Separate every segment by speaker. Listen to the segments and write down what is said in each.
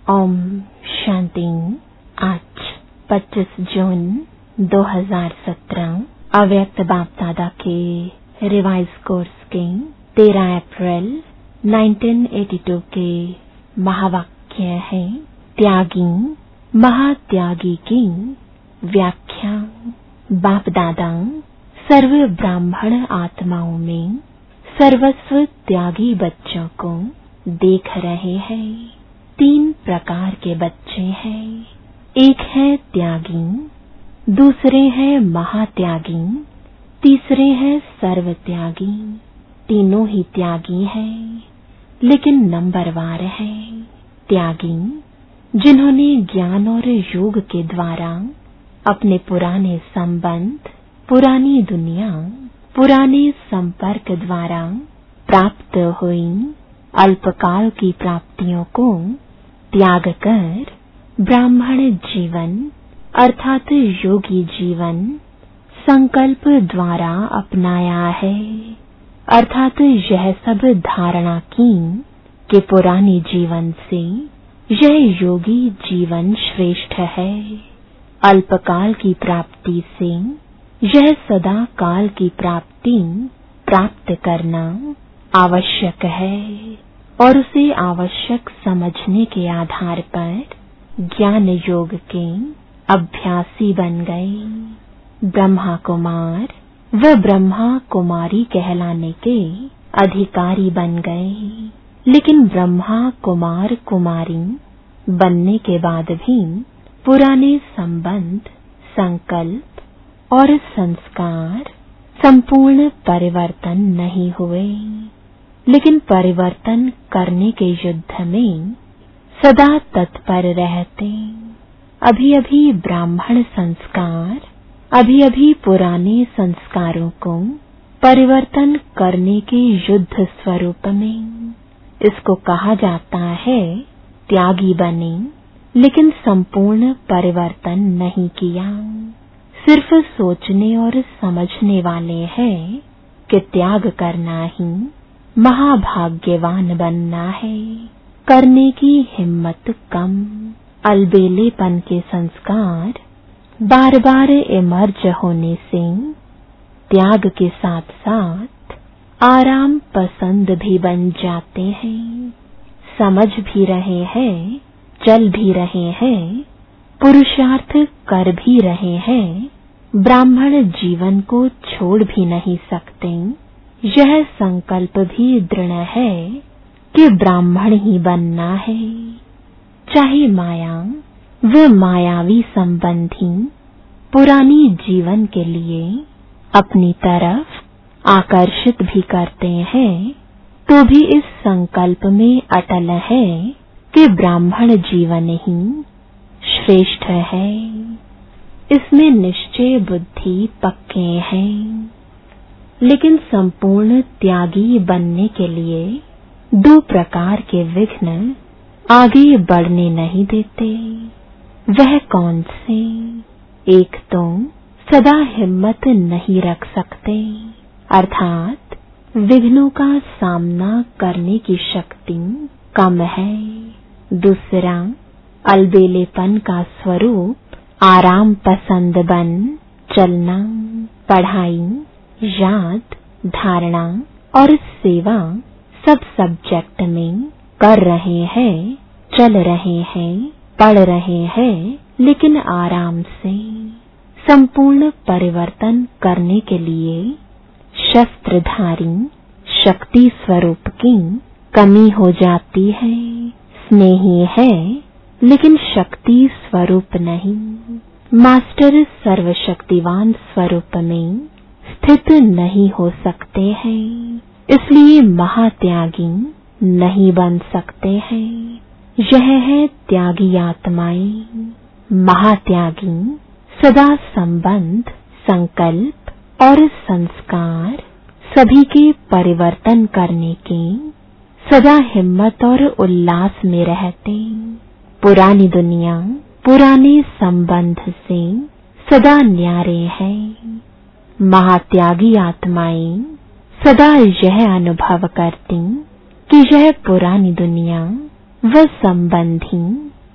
Speaker 1: ओम शांति। आज 25 जून 2017 अव्यक्त बाप दादा के रिवाइज कोर्स के 13 अप्रैल 1982 के महावाक्य है, त्यागी महात्यागी की व्याख्या। बाप दादा सर्व ब्राह्मण आत्माओं में सर्वस्व त्यागी बच्चों को देख रहे हैं। 3 प्रकार के बच्चे हैं। एक है त्यागी, दूसरे हैं महात्यागी, तीसरे हैं सर्व त्यागी। तीनों ही त्यागी हैं, लेकिन नंबरवार हैं। त्यागी जिन्होंने ज्ञान और योग के द्वारा अपने पुराने संबंध, पुरानी दुनिया, पुराने संपर्क द्वारा प्राप्त हुई अल्पकाल की प्राप्तियों को त्याग कर ब्राह्मण जीवन अर्थात योगी जीवन संकल्प द्वारा अपनाया है। अर्थात यह सब धारणा की कि पुराने जीवन से यह योगी जीवन श्रेष्ठ है। अल्पकाल की प्राप्ति से यह सदा काल की प्राप्ति प्राप्त करना आवश्यक है और उसे आवश्यक समझने के आधार पर ज्ञान योग के अभ्यासी बन गए। ब्रह्मा कुमार व ब्रह्मा कुमारी कहलाने के अधिकारी बन गए, लेकिन ब्रह्मा कुमार कुमारी बनने के बाद भी पुराने संबंध, संकल्प और संस्कार संपूर्ण परिवर्तन नहीं हुए, लेकिन परिवर्तन करने के युद्ध में सदा तत्पर रहते। अभी अभी ब्राह्मण संस्कार, अभी अभी पुराने संस्कारों को परिवर्तन करने के युद्ध स्वरूप में। इसको कहा जाता है त्यागी बने, लेकिन संपूर्ण परिवर्तन नहीं किया। सिर्फ सोचने और समझने वाले हैं कि त्याग करना ही महाभाग्यवान बनना है। करने की हिम्मत कम। अलबेलेपन के संस्कार बार बार इमर्ज होने से त्याग के साथ साथ आराम पसंद भी बन जाते हैं। समझ भी रहे हैं, चल भी रहे हैं, पुरुषार्थ कर भी रहे हैं, ब्राह्मण जीवन को छोड़ भी नहीं सकते। यह संकल्प भी दृढ़ है कि ब्राह्मण ही बनना है। चाहे माया व मायावी संबंधी पुरानी जीवन के लिए अपनी तरफ आकर्षित भी करते हैं, तो भी इस संकल्प में अटल है कि ब्राह्मण जीवन ही श्रेष्ठ है। इसमें निश्चय बुद्धि पक्के हैं, लेकिन संपूर्ण त्यागी बनने के लिए 2 प्रकार के विघ्न आगे बढ़ने नहीं देते। वह कौन से? एक तो सदा हिम्मत नहीं रख सकते, अर्थात विघ्नों का सामना करने की शक्ति कम है। दूसरा, अलबेलेपन का स्वरूप आराम पसंद बन चलना, पढ़ाई, याद, धारणा और सेवा सब सब्जेक्ट में कर रहे हैं, चल रहे हैं, पढ़ रहे हैं, लेकिन आराम से। संपूर्ण परिवर्तन करने के लिए शस्त्रधारी शक्ति स्वरूप की कमी हो जाती है। स्नेही है, लेकिन शक्ति स्वरूप नहीं। मास्टर सर्वशक्तिवान स्वरूप में स्थित नहीं हो सकते हैं, इसलिए महात्यागी नहीं बन सकते हैं। यह है त्यागी आत्माएं। महात्यागी सदा संबंध, संकल्प और संस्कार सभी के परिवर्तन करने की सदा हिम्मत और उल्लास में रहते। पुरानी दुनिया, पुराने संबंध से सदा न्यारे हैं। महात्यागी आत्माएं सदा यह अनुभव करती कि यह पुरानी दुनिया व संबंधी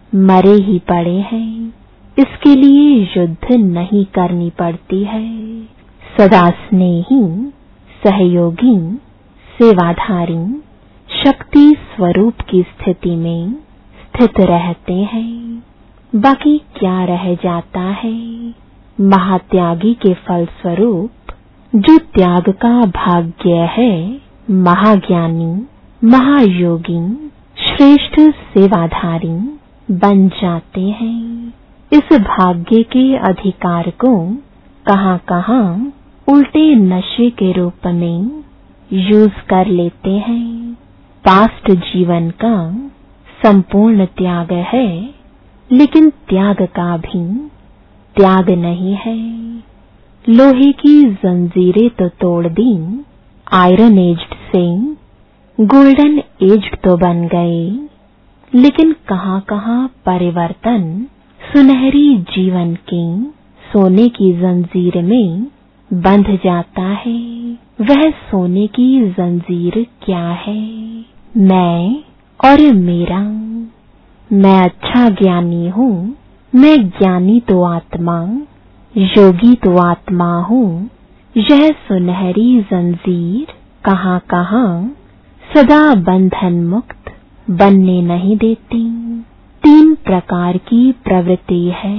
Speaker 1: मरे ही पड़े हैं। इसके लिए युद्ध नहीं करनी पड़ती है। सदा स्नेही, सहयोगी, सेवाधारी, शक्ति स्वरूप की स्थिति में स्थित रहते हैं। बाकी क्या रह जाता है? महात्यागी के फलस्वरूप जो त्याग का भाग्य है, महाज्ञानी, महायोगी, श्रेष्ठ सेवाधारी बन जाते हैं। इस भाग्य के अधिकार को कहां-कहां उल्टे नशे के रूप में यूज कर लेते हैं। पास्ट जीवन का संपूर्ण त्याग है, लेकिन त्याग का भी त्याग नहीं है। लोहे की जंजीरें तो तोड़ दी, आयरन एज्ड से गोल्डन एज्ड तो बन गए, लेकिन कहां-कहां परिवर्तन सुनहरी जीवन की सोने की जंजीर में बंध जाता है। वह सोने की जंजीर क्या है? मैं और मेरा। मैं अच्छा ज्ञानी हूँ, मैं ज्ञानी तो आत्मा, योगी तो आत्मा हूँ। यह सुनहरी जंजीर कहां-कहां सदा बंधन मुक्त बनने नहीं देती। 3 प्रकार की प्रवृत्ति है।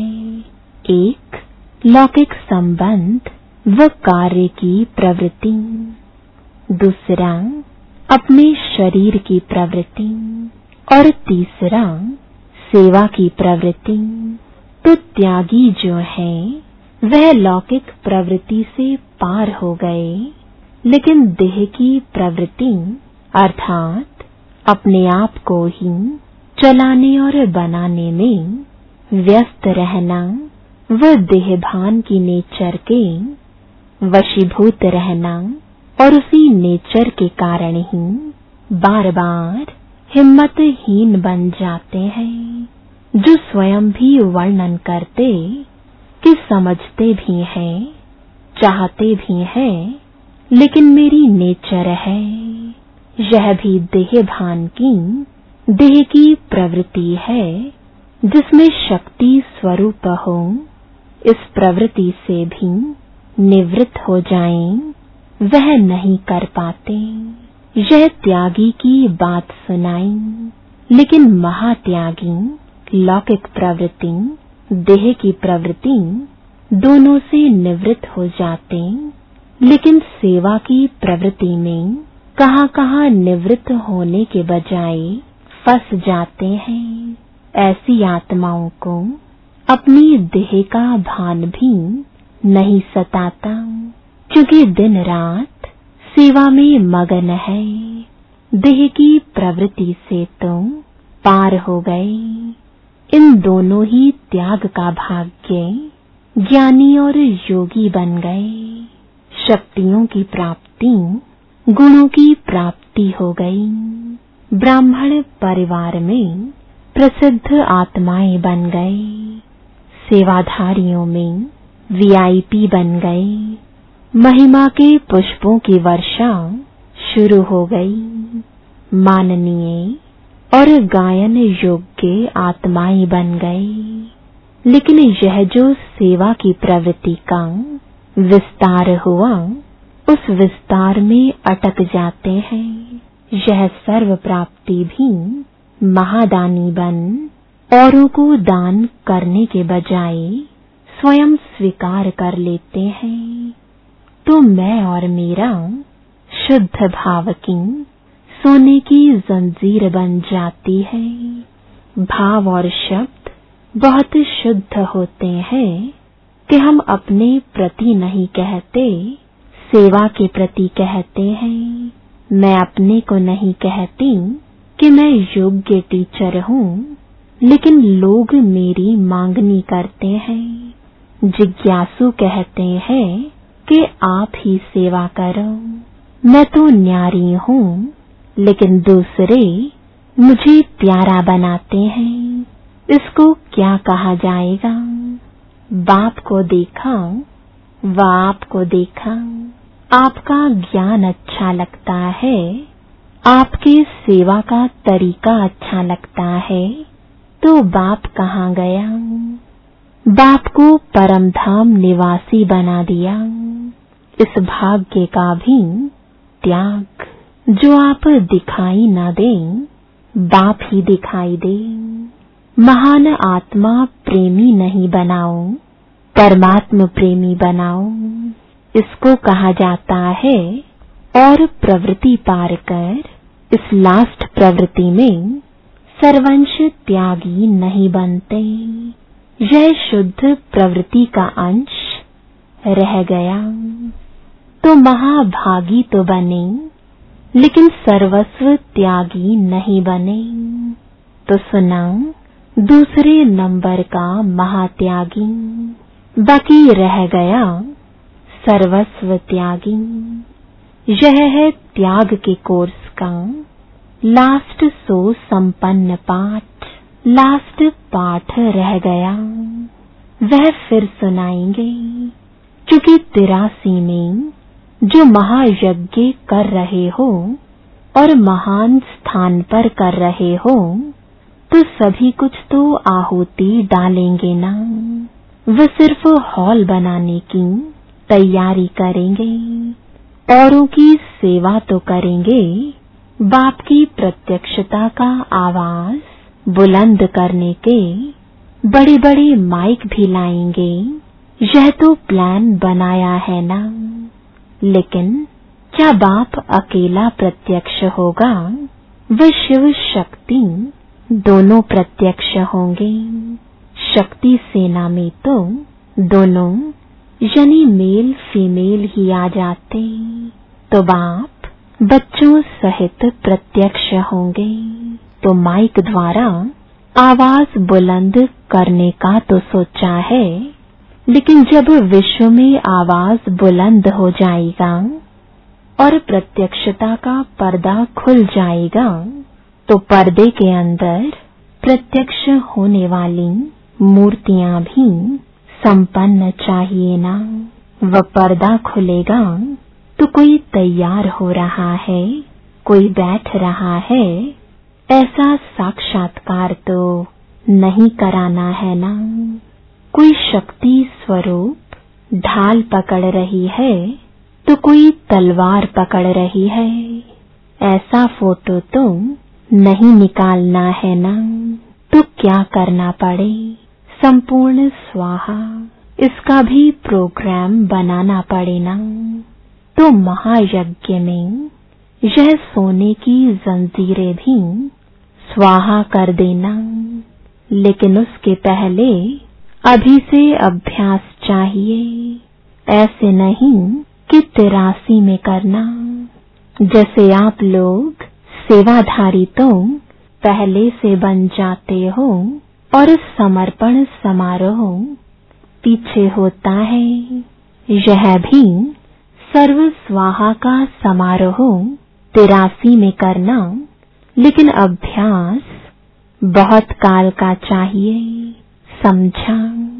Speaker 1: 1 लौकिक संबंध व कार्य की प्रवृत्ति, दूसरा अपने शरीर की प्रवृत्ति और तीसरा सेवा की प्रवृत्ति। तो त्यागी जो है वह लौकिक प्रवृत्ति से पार हो गए, लेकिन देह की प्रवृत्ति अर्थात अपने आप को ही चलाने और बनाने में व्यस्त रहना व देहभान की नेचर के वशीभूत रहना और उसी नेचर के कारण ही बार बार हिम्मतहीन बन जाते हैं, जो स्वयं भी वर्णन करते कि समझते भी हैं, चाहते भी हैं, लेकिन मेरी नेचर है। यह भी देह भान की, देह की प्रवृत्ति है, जिसमें शक्ति स्वरूप हो। इस प्रवृत्ति से भी निवृत्त हो जाएं, वह नहीं कर पाते। यह त्यागी की बात सुनाई, लेकिन महात्यागी लौकिक प्रवृत्ति, देह की प्रवृत्ति दोनों से निवृत्त हो जाते, लेकिन सेवा की प्रवृत्ति में कहां-कहां निवृत्त होने के बजाय फंस जाते हैं। ऐसी आत्माओं को अपनी देह का भान भी नहीं सताता, क्योंकि दिन रात सेवा में मगन है। देह की प्रवृत्ति से तो पार हो गए। इन दोनों ही त्याग का भाग्य ज्ञानी और योगी बन गए। शक्तियों की प्राप्ति, गुणों की प्राप्ति हो गई। ब्राह्मण परिवार में प्रसिद्ध आत्माएं बन गए। सेवाधारियों में वीआईपी बन गए। महिमा के पुष्पों की वर्षा शुरू हो गई। माननीय और गायन योग्य आत्माएं बन गए। लेकिन यह जो सेवा की प्रवृत्ति का विस्तार हुआ, उस विस्तार में अटक जाते हैं। यह सर्व प्राप्ति भी महादानी बन औरों को दान करने के बजाय स्वयं स्वीकार कर लेते हैं। तो मैं और मेरा शुद्ध भाव की सोने की जंजीर बन जाती है। भाव और शब्द बहुत शुद्ध होते हैं कि हम अपने प्रति नहीं कहते, सेवा के प्रति कहते हैं। मैं अपने को नहीं कहती कि मैं योग्य टीचर हूँ, लेकिन लोग मेरी मांगनी करते हैं। जिज्ञासु कहते हैं कि आप ही सेवा करो। मैं तो न्यारी हूँ, लेकिन दूसरे मुझे प्यारा बनाते हैं। इसको क्या कहा जाएगा? बाप को देखा व आपको देखा। आपका ज्ञान अच्छा लगता है, आपके सेवा का तरीका अच्छा लगता है, तो बाप कहाँ गया? बाप को परम धाम निवासी बना दिया। इस भाग्य का भी त्याग जो आप दिखाई न दें, बाप ही दिखाई दे। महान आत्मा प्रेमी नहीं बनाओ, परमात्म प्रेमी बनाओ, इसको कहा जाता है। और प्रवृत्ति पार कर इस लास्ट प्रवृत्ति में सर्वंश त्यागी नहीं बनते। यह शुद्ध प्रवृत्ति का अंश रह गया तो महाभागी तो बने, लेकिन सर्वस्व त्यागी नहीं बने। तो सुना दूसरे नंबर का महात्यागी, बाकी रह गया सर्वस्व त्यागी। यह है त्याग के कोर्स का लास्ट सो संपन्न पाठ। लास्ट पाठ रह गया, वह फिर सुनाएंगे, क्योंकि 83 में जो महायज्ञ कर रहे हो और महान स्थान पर कर रहे हो, तो सभी कुछ तो आहुति डालेंगे ना। वह सिर्फ हॉल बनाने की तैयारी करेंगे, औरों की सेवा तो करेंगे। बाप की प्रत्यक्षता का आवाज बुलंद करने के बड़े बड़े माइक भी लाएंगे। यह तो प्लान बनाया है ना। लेकिन क्या बाप अकेला प्रत्यक्ष होगा? वह शिव शक्ति दोनों प्रत्यक्ष होंगे। शक्ति सेना में तो दोनों यानी मेल फीमेल ही आ जाते, तो बाप बच्चों सहित प्रत्यक्ष होंगे। तो माइक द्वारा आवाज बुलंद करने का तो सोचा है, लेकिन जब विश्व में आवाज बुलंद हो जाएगा और प्रत्यक्षता का पर्दा खुल जाएगा, तो पर्दे के अंदर प्रत्यक्ष होने वाली मूर्तियां भी संपन्न चाहिए ना। वह पर्दा खुलेगा तो कोई तैयार हो रहा है, कोई बैठ रहा है, ऐसा साक्षात्कार तो नहीं कराना है ना। कोई शक्ति स्वरूप ढाल पकड़ रही है तो कोई तलवार पकड़ रही है, ऐसा फोटो तो नहीं निकालना है ना। तो क्या करना पड़े? संपूर्ण स्वाहा, इसका भी प्रोग्राम बनाना पड़े ना। तो महायज्ञ में यह सोने की जंजीरें भी स्वाहा कर देना, लेकिन उसके पहले अभी से अभ्यास चाहिए। ऐसे नहीं कि 83 में करना। जैसे आप लोग सेवाधारी तो पहले से बन जाते हो और समर्पण समारोह पीछे होता है। यह भी सर्व स्वाहा का समारोह 83 में करना, लेकिन अभ्यास बहुत काल का चाहिए। समझा?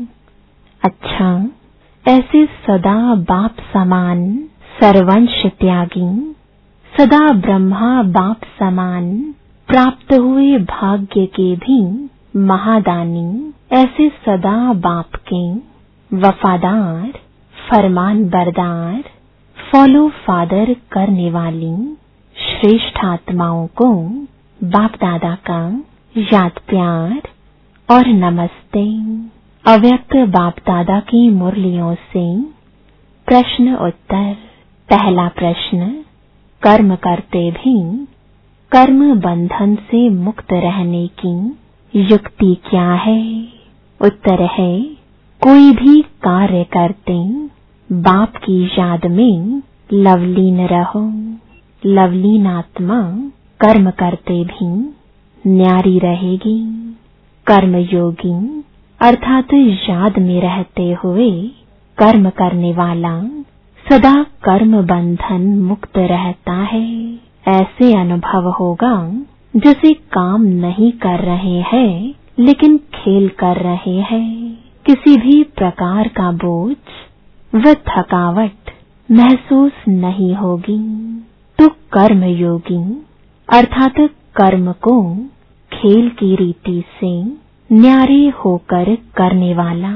Speaker 1: अच्छा, ऐसे सदा बाप समान सर्वंश त्यागी, सदा ब्रह्मा बाप समान प्राप्त हुए भाग्य के भी महादानी, ऐसे सदा बाप के वफादार फरमान बरदार फॉलो फादर करने वाली श्रेष्ठ आत्माओं को बाप दादा का याद प्यार और नमस्ते। अव्यक्त बाप दादा की मुरलियों से प्रश्न उत्तर। पहला प्रश्न, कर्म करते भी कर्म बंधन से मुक्त रहने की युक्ति क्या है? उत्तर है, कोई भी कार्य करते बाप की याद में लवलीन रहो। लवलीन आत्मा कर्म करते भी न्यारी रहेगी। कर्मयोगी अर्थात याद में रहते हुए कर्म करने वाला सदा कर्म बंधन मुक्त रहता है। ऐसे अनुभव होगा जैसे काम नहीं कर रहे हैं, लेकिन खेल कर रहे हैं। किसी भी प्रकार का बोझ व थकावट महसूस नहीं होगी। तो कर्मयोगी अर्थात कर्म को खेल की रीति से न्यारे होकर करने वाला।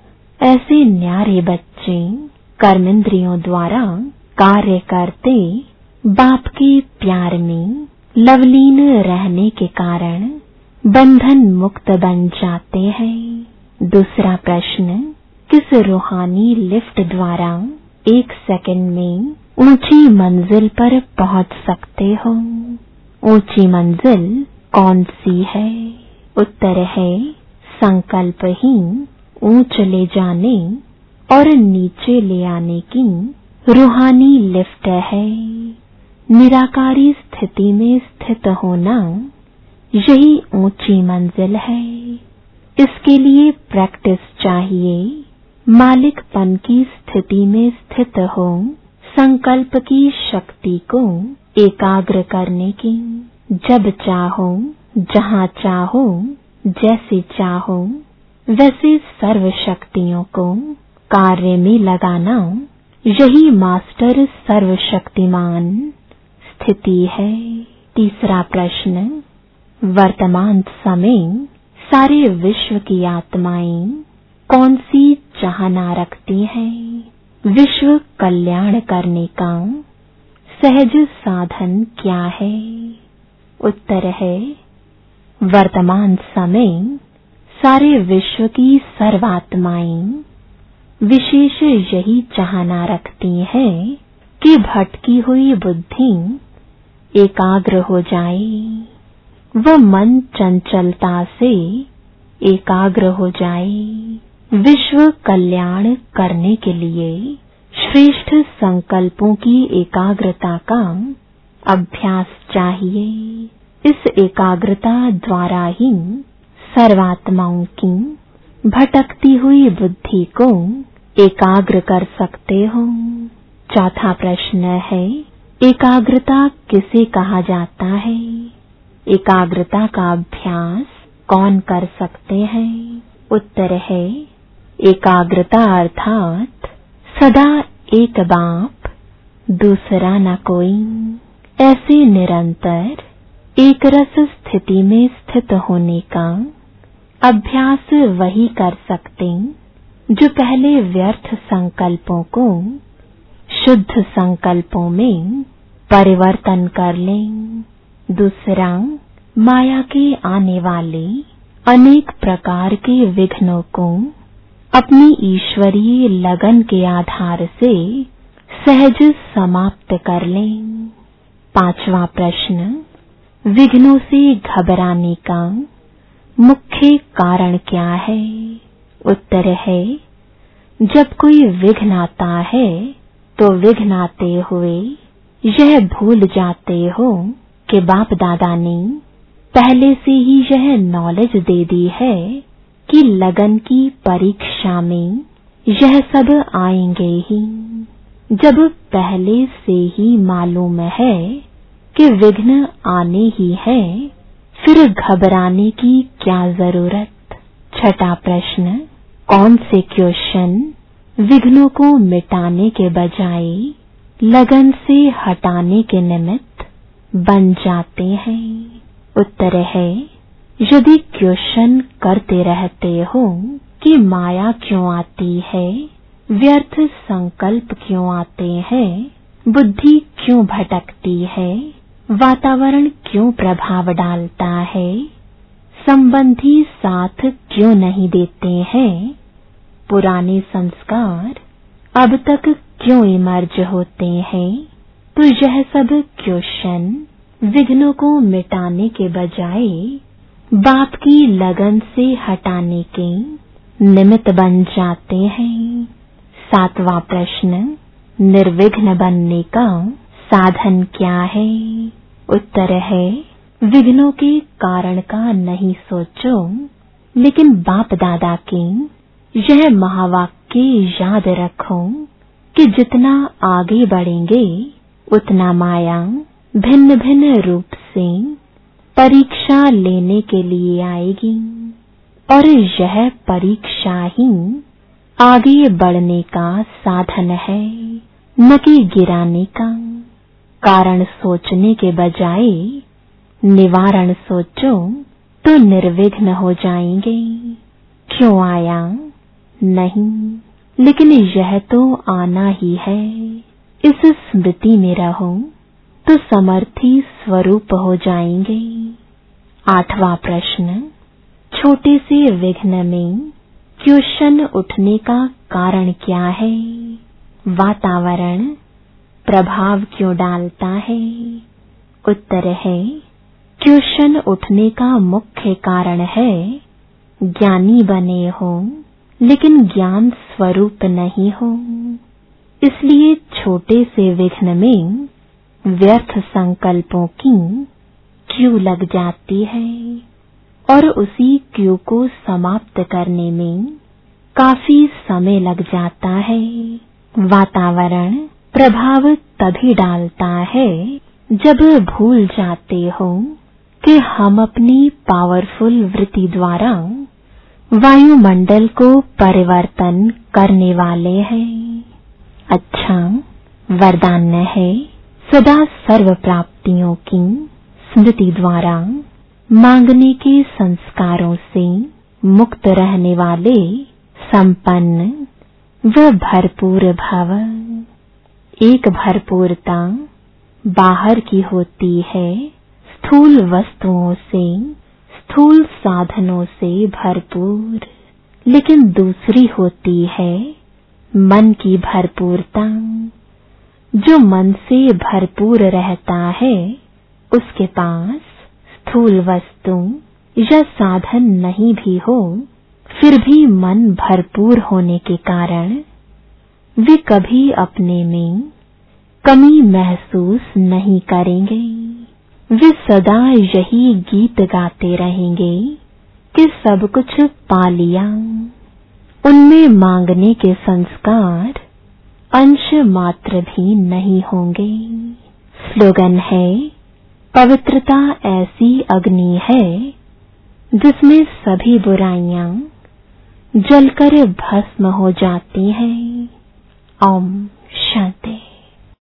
Speaker 1: ऐसे न्यारे बच्चे कर्मेंद्रियों द्वारा कार्य करते बाप के प्यार में लवलीन रहने के कारण बंधन मुक्त बन जाते हैं। दूसरा प्रश्न, किस रूहानी लिफ्ट द्वारा 1 सेकंड में ऊंची मंजिल पर पहुंच सकते हो? ऊंची मंजिल कौन सी है? उत्तर है, संकल्प ही ऊंच ले जाने और नीचे ले आने की रूहानी लिफ्ट है। निराकारी स्थिति में स्थित होना यही ऊंची मंजिल है। इसके लिए प्रैक्टिस चाहिए। मालिकपन की स्थिति में स्थित हो संकल्प की शक्ति को एकाग्र करने की। जब चाहो, जहाँ चाहो, जैसे चाहो वैसे सर्व शक्तियों को कार्य में लगाना, यही मास्टर सर्वशक्तिमान स्थिति है। तीसरा प्रश्न, वर्तमान समय सारे विश्व की आत्माएं कौन सी चाहना रखती हैं? विश्व कल्याण करने का सहज साधन क्या है? उत्तर है, वर्तमान समय सारे विश्व की सर्वात्माएं विशेष यही चाहना रखती हैं कि भटकी हुई बुद्धि एकाग्र हो जाए, वह मन चंचलता से एकाग्र हो जाए। विश्व कल्याण करने के लिए श्रेष्ठ संकल्पों की एकाग्रता का अभ्यास चाहिए। इस एकाग्रता द्वारा ही सर्वात्माओं की भटकती हुई बुद्धि को एकाग्र कर सकते हो। चौथा प्रश्न है, एकाग्रता किसे कहा जाता है? एकाग्रता का अभ्यास कौन कर सकते हैं? उत्तर है, एकाग्रता अर्थात सदा एक बाप दूसरा न कोई, ऐसे निरंतर एक रस स्थिति में स्थित होने का अभ्यास वही कर सकते जो पहले व्यर्थ संकल्पों को शुद्ध संकल्पों में परिवर्तन कर लें। दूसरा, माया के आने वाले अनेक प्रकार के विघ्नों को अपनी ईश्वरीय लगन के आधार से सहज समाप्त कर लें। पांचवा प्रश्न, विघ्नों से घबराने का मुख्य कारण क्या है? उत्तर है, जब कोई विघ्न आता है तो विघ्न आते हुए यह भूल जाते हो कि बाप दादा ने पहले से ही यह नॉलेज दे दी है कि लगन की परीक्षा में यह सब आएंगे ही। जब पहले से ही मालूम है कि विघ्न आने ही है, फिर घबराने की क्या जरूरत? छठा प्रश्न, कौन से क्वेश्चन विघ्नों को मिटाने के बजाय लगन से हटाने के निमित्त बन जाते हैं? उत्तर है, यदि क्वेश्चन करते रहते हो कि माया क्यों आती है, व्यर्थ संकल्प क्यों आते हैं, बुद्धि क्यों भटकती है, वातावरण क्यों प्रभाव डालता है, संबंधी साथ क्यों नहीं देते हैं, पुराने संस्कार अब तक क्यों इमर्ज होते हैं, तो यह सब क्वेश्चन विघ्नों को मिटाने के बजाय बाप की लगन से हटाने के निमित्त बन जाते हैं। सातवां प्रश्न, निर्विघ्न बनने का साधन क्या है? उत्तर है, विघ्नों के कारण का नहीं सोचो, लेकिन बाप दादा के यह महावाक्य याद रखो कि जितना आगे बढ़ेंगे उतना माया भिन्न भिन्न रूप से परीक्षा लेने के लिए आएगी, और यह परीक्षा ही आगे बढ़ने का साधन है, न कि गिराने का। कारण सोचने के बजाय निवारण सोचो तो निर्विघ्न हो जाएंगे। क्यों आया? नहीं, लेकिन यह तो आना ही है। इस स्मृति में रहो तो समर्थी स्वरूप हो जाएंगे। 8वां प्रश्न, छोटे से विघ्न में क्वेश्चन उठने का कारण क्या है? वातावरण प्रभाव क्यों डालता है? उत्तर है, क्वेश्चन उठने का मुख्य कारण है ज्ञानी बने हो लेकिन ज्ञान स्वरूप नहीं हो। इसलिए छोटे से विघ्न में व्यर्थ संकल्पों की क्यू लग जाती है और उसी क्यू को समाप्त करने में काफी समय लग जाता है। वातावरण प्रभाव तभी डालता है जब भूल जाते हो कि हम अपनी पावरफुल वृत्ति द्वारा वायुमंडल को परिवर्तन करने वाले हैं। अच्छा, वरदान है सदा सर्व प्राप्तियों की स्मृति द्वारा मांगने के संस्कारों से मुक्त रहने वाले संपन्न व भरपूर भव। एक भरपूरता बाहर की होती है, स्थूल वस्तुओं से, स्थूल साधनों से भरपूर, लेकिन दूसरी होती है मन की भरपूरता। जो मन से भरपूर रहता है उसके पास स्थूल वस्तु या साधन नहीं भी हो, फिर भी मन भरपूर होने के कारण वे कभी अपने में कमी महसूस नहीं करेंगे। वे सदा यही गीत गाते रहेंगे कि सब कुछ पा लिया। उनमें मांगने के संस्कार अंश मात्र भी नहीं होंगे। स्लोगन है, पवित्रता ऐसी अग्नि है जिसमें सभी बुराइयां जलकर भस्म हो जाती हैं। ओम शांति।